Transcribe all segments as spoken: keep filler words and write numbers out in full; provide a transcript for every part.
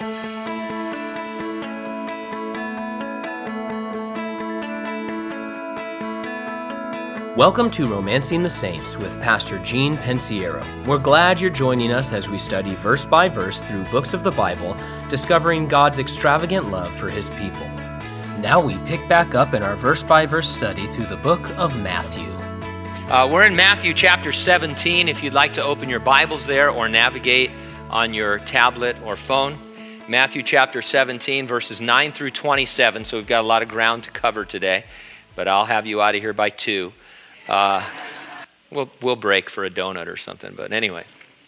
Welcome to Romancing the Saints with Pastor Gene Pensiero. We're glad you're joining us as we study verse by verse through books of the Bible, discovering God's extravagant love for His people. Now we pick back up in our verse by verse study through the book of Matthew. Uh, we're in Matthew chapter seventeen. If you'd like to open your Bibles there or navigate on your tablet or phone. Matthew chapter seventeen, verses nine through twenty-seven. So we've got a lot of ground to cover today, but I'll have you out of here by two. Uh, we'll, we'll break for a donut or something, but anyway.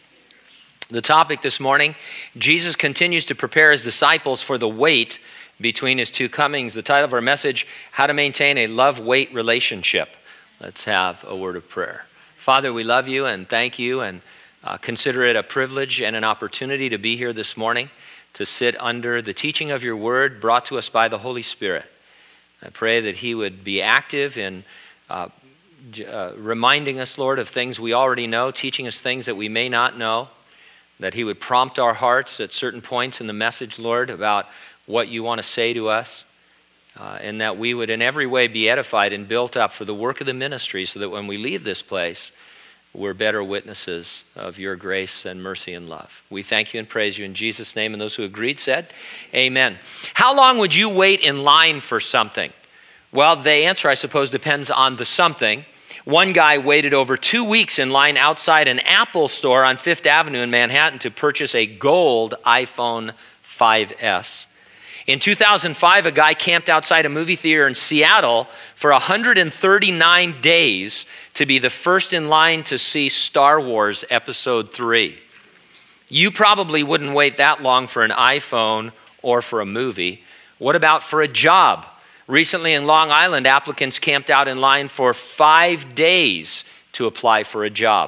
The topic this morning, Jesus continues to prepare His disciples for the wait between His two comings. The title of our message, How to Maintain a Love-Wait Relationship. Let's have a word of prayer. Father, we love You and thank You and uh, consider it a privilege and an opportunity to be here this morning to sit under the teaching of Your word brought to us by the Holy Spirit. I pray that He would be active in uh, Uh, reminding us, Lord, of things we already know, teaching us things that we may not know, that He would prompt our hearts at certain points in the message, Lord, about what You want to say to us, uh, and that we would in every way be edified and built up for the work of the ministry so that when we leave this place, we're better witnesses of Your grace and mercy and love. We thank You and praise You in Jesus' name, and those who agreed said, Amen. How long would you wait in line for something? Well, the answer, I suppose, depends on the something. One guy waited over two weeks in line outside an Apple store on Fifth Avenue in Manhattan to purchase a gold iPhone five S. In two thousand five, a guy camped outside a movie theater in Seattle for one hundred thirty-nine days to be the first in line to see Star Wars Episode three. You probably wouldn't wait that long for an iPhone or for a movie. What about for a job? Recently in Long Island, applicants camped out in line for five days to apply for a job.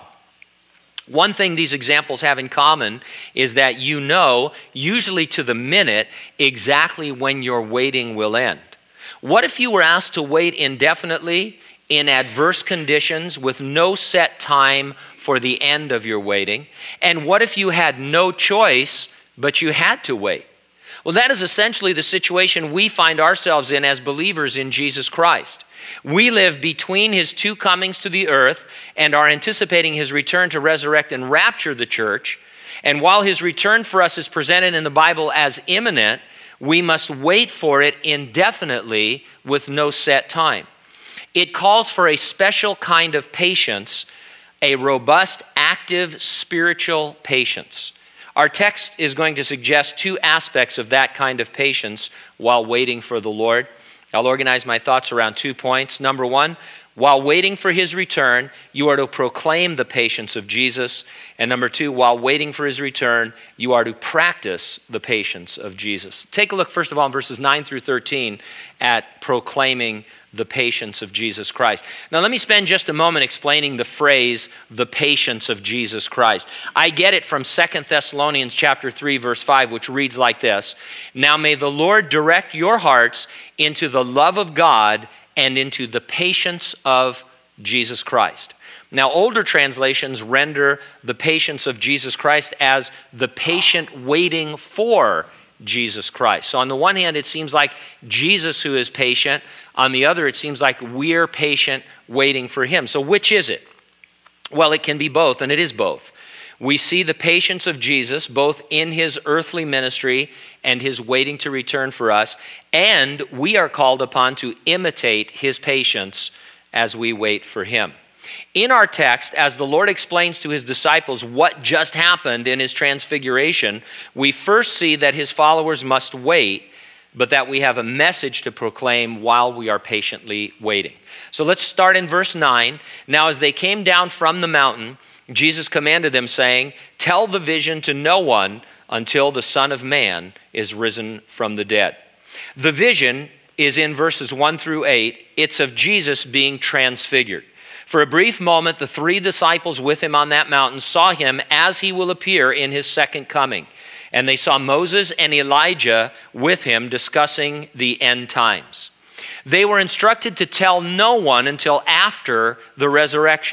One thing these examples have in common is that you know, usually to the minute, exactly when your waiting will end. What if you were asked to wait indefinitely in adverse conditions with no set time for the end of your waiting? And what if you had no choice, but you had to wait? Well, that is essentially the situation we find ourselves in as believers in Jesus Christ. We live between His two comings to the earth and are anticipating His return to resurrect and rapture the church. And while His return for us is presented in the Bible as imminent, we must wait for it indefinitely with no set time. It calls for a special kind of patience, a robust, active, spiritual patience. Our text is going to suggest two aspects of that kind of patience while waiting for the Lord. I'll organize my thoughts around two points. Number one, while waiting for His return, you are to proclaim the patience of Jesus. And number two, while waiting for His return, you are to practice the patience of Jesus. Take a look, first of all, in verses nine through thirteen at proclaiming the patience of Jesus Christ. Now let me spend just a moment explaining the phrase, the patience of Jesus Christ. I get it from Second Thessalonians chapter three, verse five, which reads like this. Now may the Lord direct your hearts into the love of God and into the patience of Jesus Christ. Now older translations render the patience of Jesus Christ as the patient waiting for Jesus Christ. So on the one hand, it seems like Jesus who is patient. On the other, it seems like we're patient waiting for Him. So which is it? Well, it can be both, and it is both. We see the patience of Jesus both in His earthly ministry and His waiting to return for us, and we are called upon to imitate His patience as we wait for Him. In our text, as the Lord explains to His disciples what just happened in His transfiguration, we first see that His followers must wait, but that we have a message to proclaim while we are patiently waiting. So let's start in verse nine. Now as they came down from the mountain, Jesus commanded them, saying, "Tell the vision to no one until the Son of Man is risen from the dead." The vision is in verses one through eight. It's of Jesus being transfigured. For a brief moment, the three disciples with Him on that mountain saw Him as He will appear in His second coming. And they saw Moses and Elijah with Him discussing the end times. They were instructed to tell no one until after the resurrection.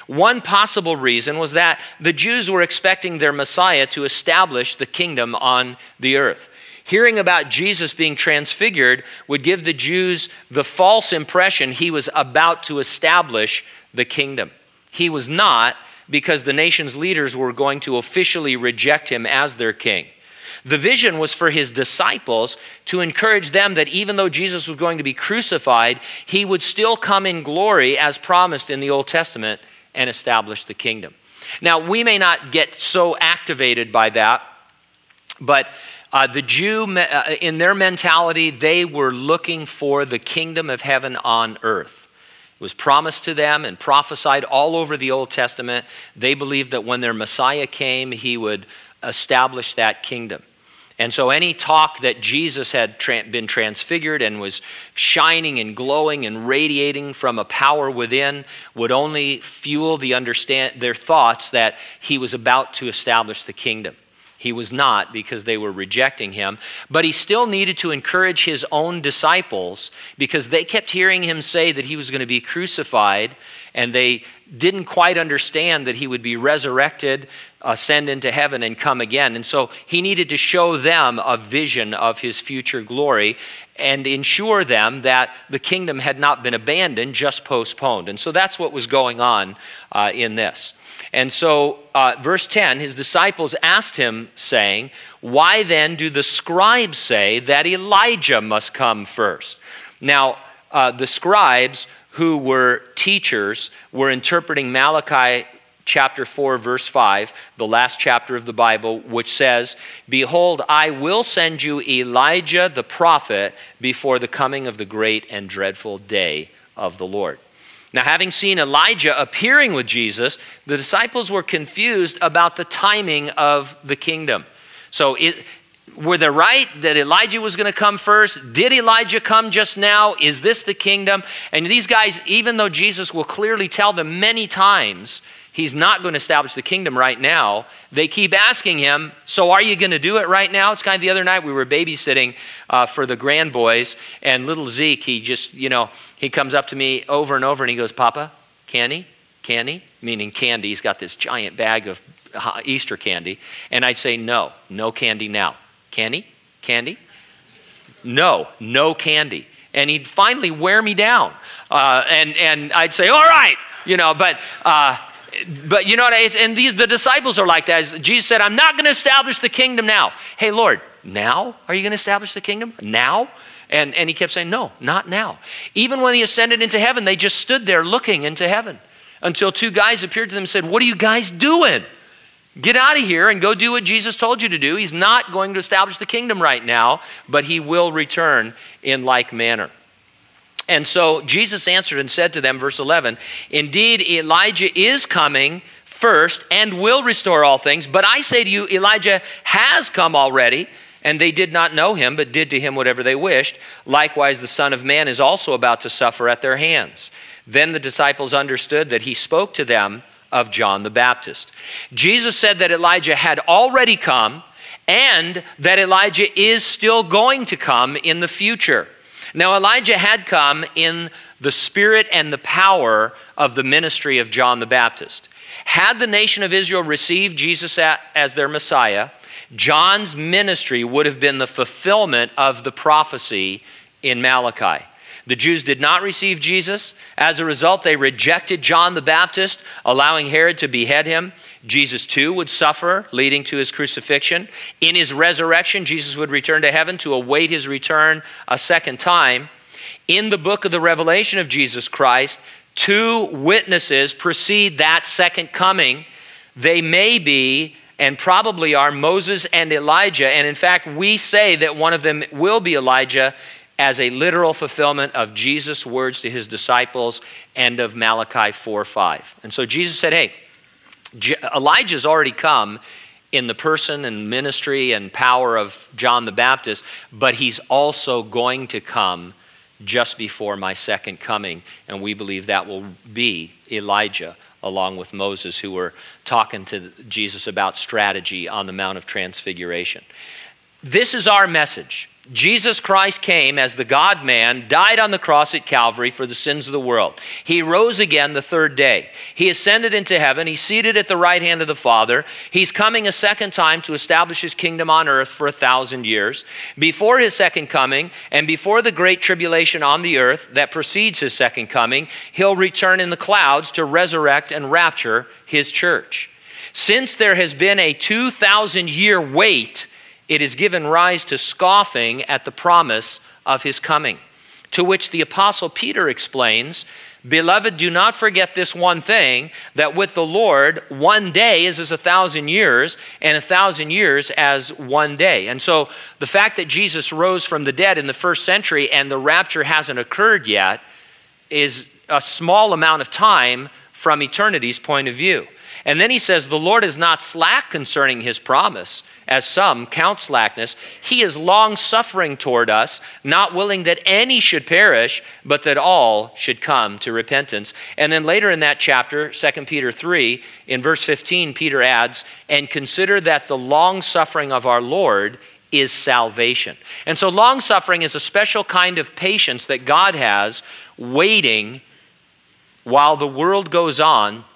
One possible reason was that the Jews were expecting their Messiah to establish the kingdom on the earth. Hearing about Jesus being transfigured would give the Jews the false impression he was about to establish the kingdom. He was not, because the nation's leaders were going to officially reject him as their king. The vision was for his disciples to encourage them that even though Jesus was going to be crucified, he would still come in glory as promised in the Old Testament and establish the kingdom. Now, we may not get so activated by that, but uh, the Jew, uh, in their mentality, they were looking for the kingdom of heaven on earth. It was promised to them and prophesied all over the Old Testament. They believed that when their Messiah came, he would establish that kingdom. And so any talk that Jesus had tra- been transfigured and was shining and glowing and radiating from a power within would only fuel the understand their thoughts that he was about to establish the kingdom. He was not, because they were rejecting him. But he still needed to encourage his own disciples, because they kept hearing him say that he was going to be crucified, and they didn't quite understand that he would be resurrected, ascend into heaven, and come again. And so he needed to show them a vision of his future glory and ensure them that the kingdom had not been abandoned, just postponed. And so that's what was going on uh, in this. And so, uh, verse ten, his disciples asked him, saying, "Why then do the scribes say that Elijah must come first?" Now, uh, the scribes, who were teachers, were interpreting Malachi chapter four, verse five, the last chapter of the Bible, which says, "Behold, I will send you Elijah the prophet before the coming of the great and dreadful day of the Lord." Now, having seen Elijah appearing with Jesus, the disciples were confused about the timing of the kingdom. So it, were they right that Elijah was going to come first? Did Elijah come just now? Is this the kingdom? And these guys, even though Jesus will clearly tell them many times he's not going to establish the kingdom right now, they keep asking him, "So are you going to do it right now?" It's kind of the other night we were babysitting uh, for the grand boys, and little Zeke, he just, you know, he comes up to me over and over and he goes, "Papa, candy, candy," meaning candy. He's got this giant bag of Easter candy. And I'd say, "No, no candy now." "Candy, candy?" "No, no candy." And he'd finally wear me down. Uh, and, and I'd say, "All right," you know, but... Uh, But you know what, and these the disciples are like that. As Jesus said, "I'm not going to establish the kingdom now." "Hey, Lord, now? Are you going to establish the kingdom? Now?" And, and he kept saying, "No, not now." Even when he ascended into heaven, they just stood there looking into heaven until two guys appeared to them and said, "What are you guys doing? Get out of here and go do what Jesus told you to do. He's not going to establish the kingdom right now, but he will return in like manner." And so Jesus answered and said to them, verse eleven, "Indeed, Elijah is coming first and will restore all things. But I say to you, Elijah has come already, and they did not know him, but did to him whatever they wished. Likewise, the Son of Man is also about to suffer at their hands." Then the disciples understood that he spoke to them of John the Baptist. Jesus said that Elijah had already come and that Elijah is still going to come in the future. Now, Elijah had come in the spirit and the power of the ministry of John the Baptist. Had the nation of Israel received Jesus as their Messiah, John's ministry would have been the fulfillment of the prophecy in Malachi. The Jews did not receive Jesus. As a result, they rejected John the Baptist, allowing Herod to behead him. Jesus too would suffer, leading to his crucifixion. In his resurrection, Jesus would return to heaven to await his return a second time. In the book of the Revelation of Jesus Christ, two witnesses precede that second coming. They may be and probably are Moses and Elijah. And in fact, we say that one of them will be Elijah as a literal fulfillment of Jesus' words to his disciples and of Malachi four five. And so Jesus said, hey, Elijah's already come in the person and ministry and power of John the Baptist, but he's also going to come just before my second coming. And we believe that will be Elijah, along with Moses, who were talking to Jesus about strategy on the Mount of Transfiguration. This is our message. Jesus Christ came as the God-man, died on the cross at Calvary for the sins of the world. He rose again the third day. He ascended into heaven. He's seated at the right hand of the Father. He's coming a second time to establish his kingdom on earth for a thousand years. Before his second coming and before the great tribulation on the earth that precedes his second coming, he'll return in the clouds to resurrect and rapture his church. Since there has been a two thousand year wait, it has given rise to scoffing at the promise of his coming, to which the Apostle Peter explains, "Beloved, do not forget this one thing, that with the Lord, one day is as a thousand years, and a thousand years as one day." And so the fact that Jesus rose from the dead in the first century and the rapture hasn't occurred yet is a small amount of time from eternity's point of view. And then he says, "The Lord is not slack concerning his promise, as some count slackness. He is long-suffering toward us, not willing that any should perish, but that all should come to repentance." And then later in that chapter, Second Peter three, in verse fifteen, Peter adds, "And consider that the long-suffering of our Lord is salvation." And so long-suffering is a special kind of patience that God has, waiting while the world goes on,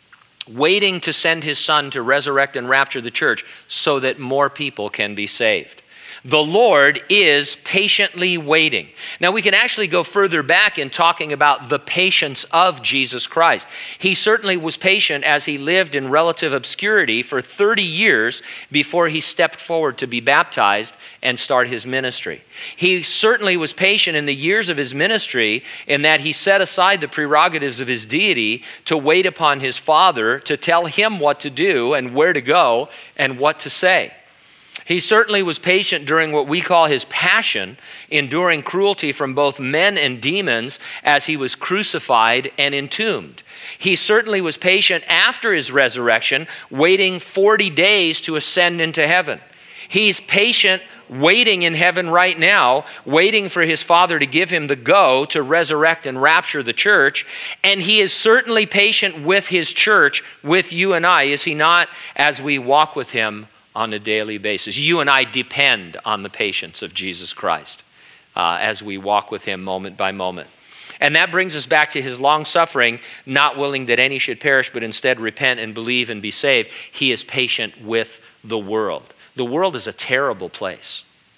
waiting to send his Son to resurrect and rapture the church so that more people can be saved. The Lord is patiently waiting. Now we can actually go further back in talking about the patience of Jesus Christ. He certainly was patient as he lived in relative obscurity for thirty years before he stepped forward to be baptized and start his ministry. He certainly was patient in the years of his ministry in that he set aside the prerogatives of his deity to wait upon his Father to tell him what to do and where to go and what to say. He certainly was patient during what we call his passion, enduring cruelty from both men and demons as he was crucified and entombed. He certainly was patient after his resurrection, waiting forty days to ascend into heaven. He's patient waiting in heaven right now, waiting for his Father to give him the go to resurrect and rapture the church. And he is certainly patient with his church, with you and I, is he not, as we walk with him on a daily basis. You and I depend on the patience of Jesus Christ uh, as we walk with him moment by moment. And that brings us back to his long suffering, not willing that any should perish, but instead repent and believe and be saved. He is patient with the world. The world is a terrible place.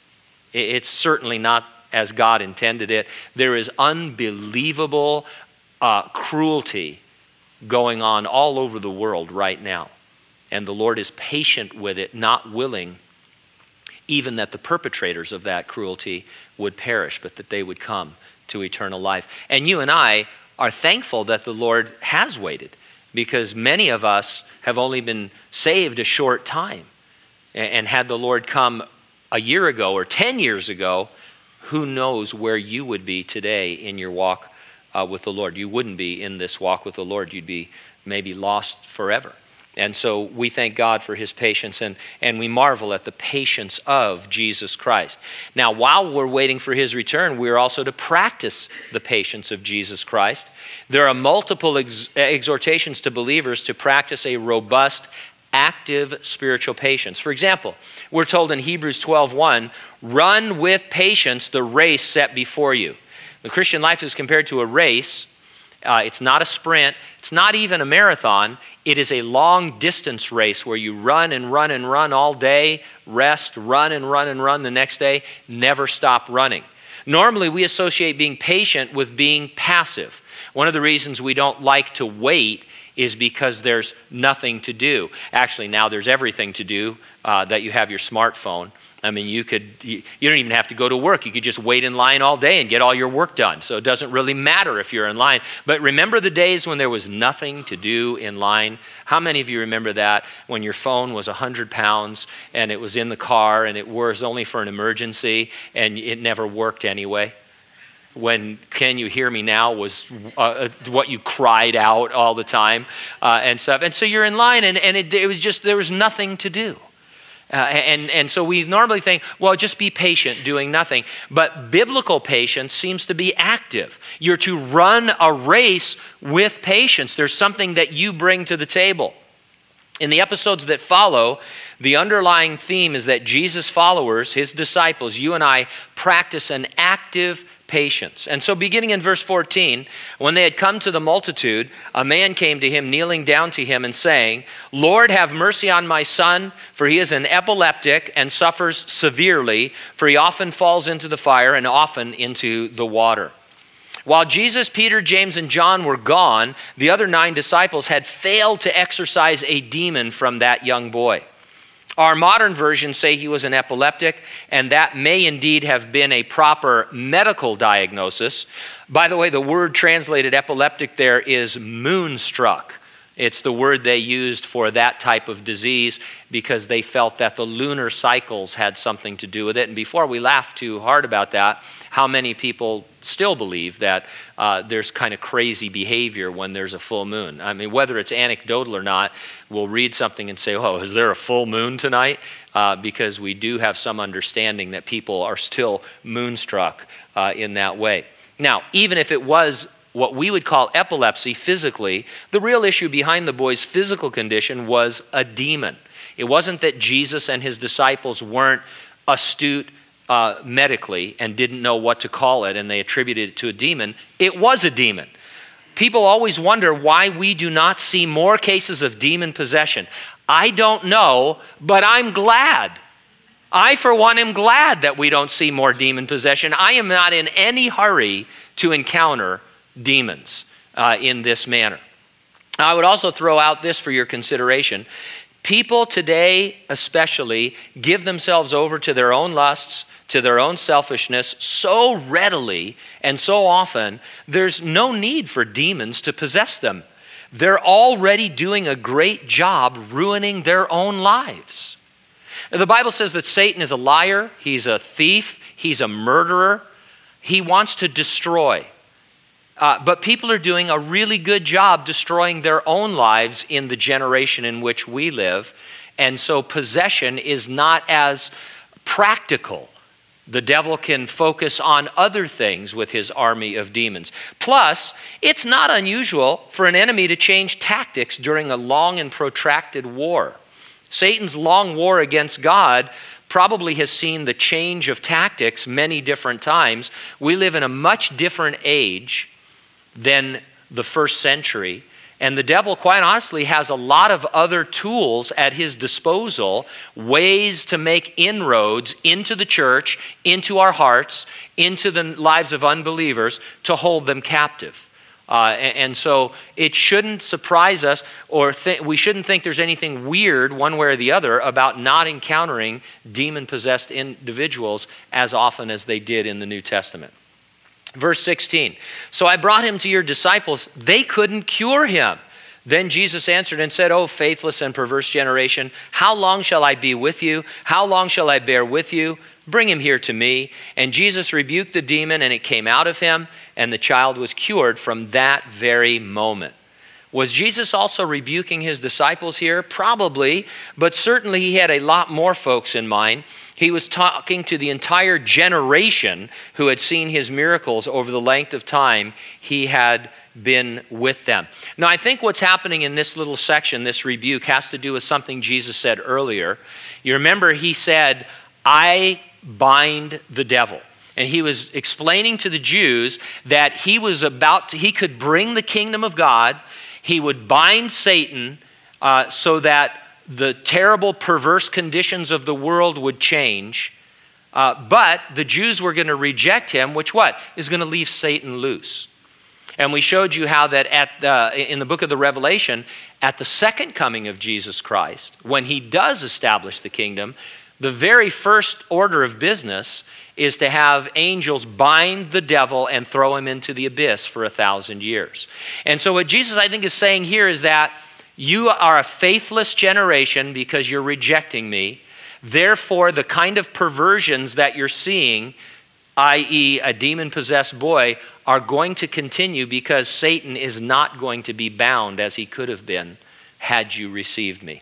It's certainly not as God intended it. There is unbelievable uh, cruelty going on all over the world right now. And the Lord is patient with it, not willing even that the perpetrators of that cruelty would perish, but that they would come to eternal life. And you and I are thankful that the Lord has waited, because many of us have only been saved a short time. And had the Lord come a year ago or ten years ago, who knows where you would be today in your walk uh, with the Lord. You wouldn't be in this walk with the Lord. You'd be maybe lost forever. And so we thank God for his patience, and, and we marvel at the patience of Jesus Christ. Now, while we're waiting for his return, we're also to practice the patience of Jesus Christ. There are multiple ex- exhortations to believers to practice a robust, active spiritual patience. For example, we're told in Hebrews twelve one, "Run with patience the race set before you." The Christian life is compared to a race. Uh, it's not a sprint. It's not even a marathon. It is a long distance race where you run and run and run all day, rest, run and run and run the next day, never stop running. Normally, we associate being patient with being passive. One of the reasons we don't like to wait is because there's nothing to do. Actually, now there's everything to do uh, that you have your smartphone. I mean, you could, you, you don't even have to go to work. You could just wait in line all day and get all your work done. So it doesn't really matter if you're in line. But remember the days when there was nothing to do in line? How many of you remember that, when your phone was one hundred pounds and it was in the car and it was only for an emergency and it never worked anyway? When "Can You Hear Me Now" was uh, what you cried out all the time uh, and stuff. And so you're in line and, and it, it was just, there was nothing to do. Uh, and, and so we normally think, well, just be patient doing nothing. But biblical patience seems to be active. You're to run a race with patience. There's something that you bring to the table. In the episodes that follow, the underlying theme is that Jesus' followers, his disciples, you and I, practice an active patience. And so beginning in verse fourteen, when they had come to the multitude, a man came to him, kneeling down to him and saying, Lord, have mercy on my son, for he is an epileptic and suffers severely, for he often falls into the fire and often into the water. While Jesus, Peter, James, and John were gone, the other nine disciples had failed to exorcise a demon from that young boy. Our modern versions say he was an epileptic, and that may indeed have been a proper medical diagnosis. By the way, the word translated epileptic there is moonstruck. It's the word they used for that type of disease because they felt that the lunar cycles had something to do with it. And before we laugh too hard about that, how many people still believe that uh, there's kind of crazy behavior when there's a full moon? I mean, whether it's anecdotal or not, we'll read something and say, oh, is there a full moon tonight? Uh, because we do have some understanding that people are still moonstruck uh, in that way. Now, even if it was what we would call epilepsy physically, the real issue behind the boy's physical condition was a demon. It wasn't that Jesus and his disciples weren't astute uh, medically and didn't know what to call it and they attributed it to a demon. It was a demon. People always wonder why we do not see more cases of demon possession. I don't know, but I'm glad. I, for one, am glad that we don't see more demon possession. I am not in any hurry to encounter demons uh, in this manner. I would also throw out this for your consideration. People today especially give themselves over to their own lusts, to their own selfishness so readily and so often, there's no need for demons to possess them. They're already doing a great job ruining their own lives. The Bible says that Satan is a liar, he's a thief, he's a murderer. He wants to destroy. Uh, but people are doing a really good job destroying their own lives in the generation in which we live. And so possession is not as practical. The devil can focus on other things with his army of demons. Plus, it's not unusual for an enemy to change tactics during a long and protracted war. Satan's long war against God probably has seen the change of tactics many different times. We live in a much different age than the first century. And the devil, quite honestly, has a lot of other tools at his disposal, ways to make inroads into the church, into our hearts, into the lives of unbelievers, to hold them captive. Uh, and, and so it shouldn't surprise us, or th- we shouldn't think there's anything weird one way or the other about not encountering demon-possessed individuals as often as they did in the New Testament. Verse sixteen, so I brought him to your disciples. They couldn't cure him. Then Jesus answered and said, O faithless and perverse generation, how long shall I be with you? How long shall I bear with you? Bring him here to me. And Jesus rebuked the demon, and it came out of him, and the child was cured from that very moment. Was Jesus also rebuking his disciples here? Probably, but certainly he had a lot more folks in mind. He was talking to the entire generation who had seen his miracles over the length of time he had been with them. Now, I think what's happening in this little section, this rebuke, has to do with something Jesus said earlier. You remember he said, I bind the devil. And he was explaining to the Jews that he was about to, he could bring the kingdom of God. He would bind Satan uh, so that the terrible, perverse conditions of the world would change. Uh, but the Jews were going to reject him, which what? Is going to leave Satan loose. And we showed you how that at the, in the book of the Revelation, at the second coming of Jesus Christ, when he does establish the kingdom, the very first order of business is to have angels bind the devil and throw him into the abyss for a thousand years. And so what Jesus, I think, is saying here is that you are a faithless generation because you're rejecting me. Therefore, the kind of perversions that you're seeing, that is a demon-possessed boy, are going to continue because Satan is not going to be bound as he could have been had you received me.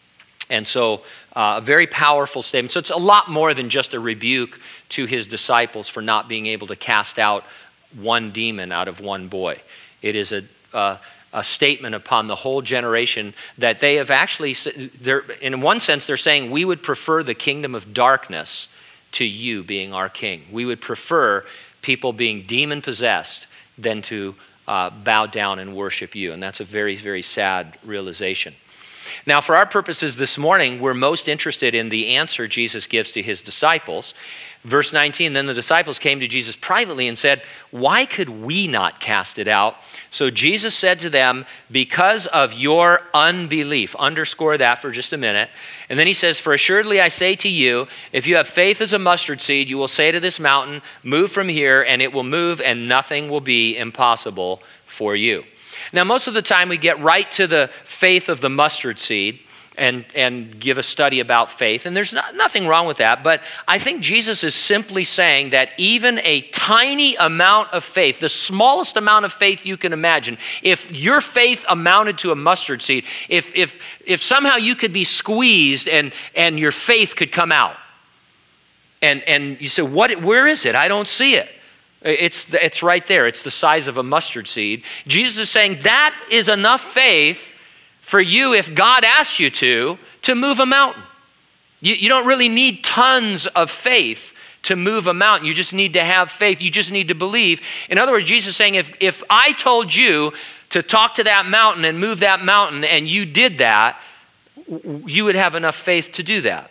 And so uh, a very powerful statement. So it's a lot more than just a rebuke to his disciples for not being able to cast out one demon out of one boy. It is a, uh, a statement upon the whole generation that they have actually, they're, in one sense, they're saying, we would prefer the kingdom of darkness to you being our king. We would prefer people being demon-possessed than to uh, bow down and worship you. And that's a very, very sad realization. Now, for our purposes this morning, we're most interested in the answer Jesus gives to his disciples. Verse nineteen, then the disciples came to Jesus privately and said, why could we not cast it out? So Jesus said to them, because of your unbelief. Underscore that for just a minute. And then he says, for assuredly I say to you, if you have faith as a mustard seed, you will say to this mountain, move from here, and it will move, and nothing will be impossible for you. Now, most of the time we get right to the faith of the mustard seed and, and give a study about faith, and there's not, nothing wrong with that, but I think Jesus is simply saying that even a tiny amount of faith, the smallest amount of faith you can imagine, if your faith amounted to a mustard seed, if if if somehow you could be squeezed and, and your faith could come out, and, and you say, what? Where is it? I don't see it. It's, it's right there. It's the size of a mustard seed. Jesus is saying that is enough faith for you, if God asked you to, to move a mountain. You, you don't really need tons of faith to move a mountain. You just need to have faith. You just need to believe. In other words, Jesus is saying, if, if I told you to talk to that mountain and move that mountain and you did that, you would have enough faith to do that.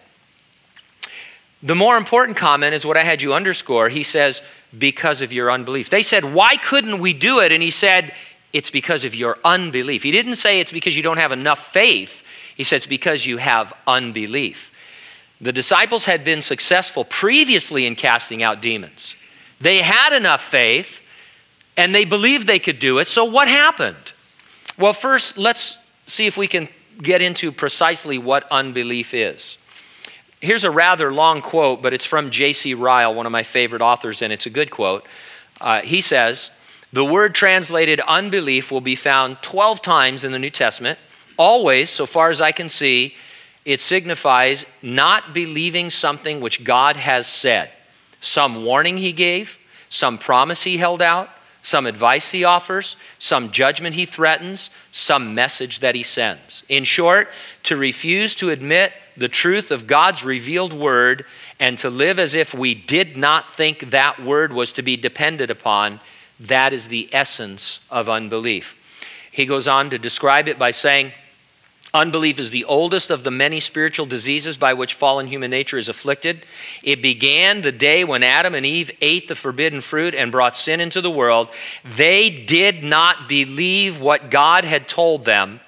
The more important comment is what I had you underscore. He says, because of your unbelief. They said, why couldn't we do it? And he said, it's because of your unbelief. He didn't say it's because you don't have enough faith. He said it's because you have unbelief. The disciples had been successful previously in casting out demons. They had enough faith and they believed they could do it. So what happened? Well, first, let's see if we can get into precisely what unbelief is. Here's a rather long quote, but it's from J C Ryle, one of my favorite authors, and it's a good quote. Uh, he says, the word translated unbelief will be found twelve times in the New Testament. Always, so far as I can see, it signifies not believing something which God has said. Some warning he gave, some promise he held out, some advice he offers, some judgment he threatens, some message that he sends. In short, to refuse to admit the truth of God's revealed word and to live as if we did not think that word was to be depended upon, that is the essence of unbelief. He goes on to describe it by saying, unbelief is the oldest of the many spiritual diseases by which fallen human nature is afflicted. It began the day when Adam and Eve ate the forbidden fruit and brought sin into the world. They did not believe what God had told them.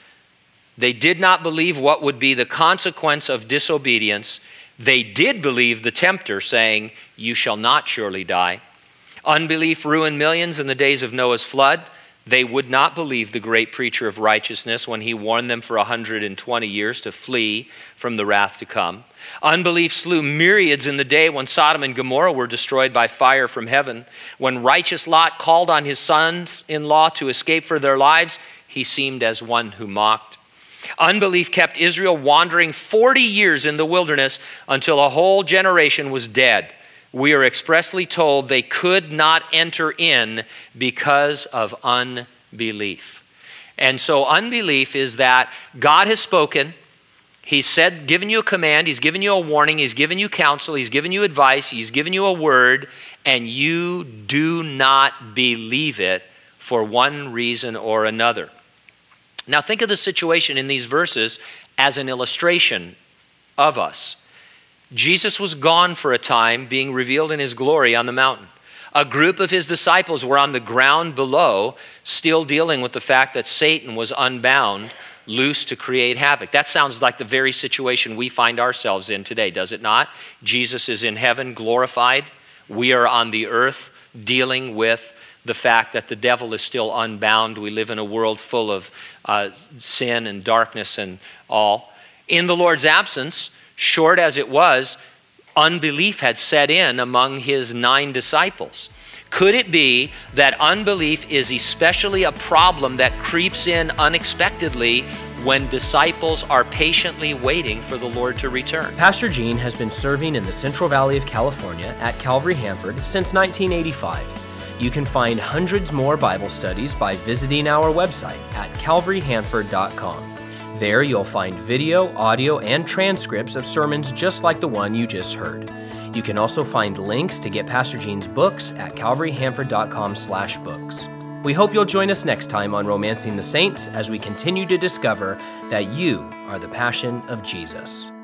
They did not believe what would be the consequence of disobedience. They did believe the tempter saying, you shall not surely die. Unbelief ruined millions in the days of Noah's flood. They would not believe the great preacher of righteousness when he warned them for one hundred twenty years to flee from the wrath to come. Unbelief slew myriads in the day when Sodom and Gomorrah were destroyed by fire from heaven. When righteous Lot called on his sons-in-law to escape for their lives, he seemed as one who mocked. Unbelief kept Israel wandering forty years in the wilderness until a whole generation was dead. We are expressly told they could not enter in because of unbelief. And so unbelief is that God has spoken, he's said, given you a command, he's given you a warning, he's given you counsel, he's given you advice, he's given you a word, and you do not believe it for one reason or another. Now think of the situation in these verses as an illustration of us. Jesus was gone for a time, being revealed in his glory on the mountain. A group of his disciples were on the ground below, still dealing with the fact that Satan was unbound, loose to create havoc. That sounds like the very situation we find ourselves in today, does it not? Jesus is in heaven, glorified. We are on the earth, dealing with the fact that the devil is still unbound. We live in a world full of uh, sin and darkness and all. In the Lord's absence, short as it was, unbelief had set in among his nine disciples. Could it be that unbelief is especially a problem that creeps in unexpectedly when disciples are patiently waiting for the Lord to return? Pastor Gene has been serving in the Central Valley of California at Calvary Hanford since nineteen eighty-five. You can find hundreds more Bible studies by visiting our website at calvary hanford dot com. There you'll find video, audio, and transcripts of sermons just like the one you just heard. You can also find links to get Pastor Gene's books at calvary hanford dot com slash books. We hope you'll join us next time on Romancing the Saints as we continue to discover that you are the passion of Jesus.